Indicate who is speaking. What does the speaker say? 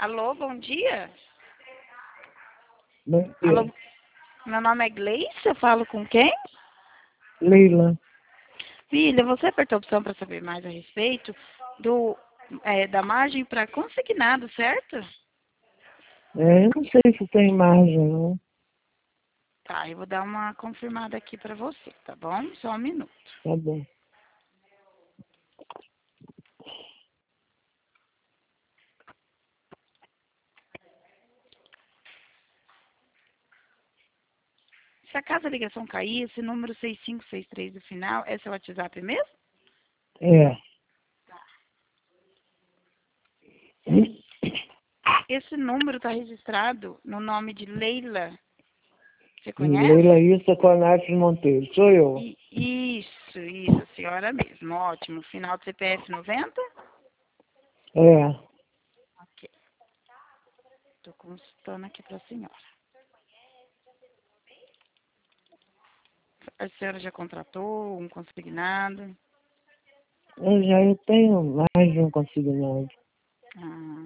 Speaker 1: Alô, bom dia.
Speaker 2: Bom dia.
Speaker 1: Alô, meu nome é Gleice, eu falo com quem?
Speaker 2: Leila.
Speaker 1: Filha, você apertou a opção para saber mais a respeito da margem para consignado, certo?
Speaker 2: Eu não sei se tem margem, não.
Speaker 1: Tá, eu vou dar uma confirmada aqui para você, tá bom? Só um minuto.
Speaker 2: Tá bom.
Speaker 1: Se a casa ligação cair, esse número 6563 do final, é seu WhatsApp mesmo?
Speaker 2: É.
Speaker 1: Esse número está registrado no nome de Leila. Você conhece?
Speaker 2: Leila Issa Conatos Monteiro. Sou eu.
Speaker 1: Isso, a senhora mesmo. Ótimo. Final do CPF 90?
Speaker 2: É.
Speaker 1: Ok. Estou consultando aqui para a senhora. A senhora já contratou um consignado?
Speaker 2: Eu tenho mais de um consignado.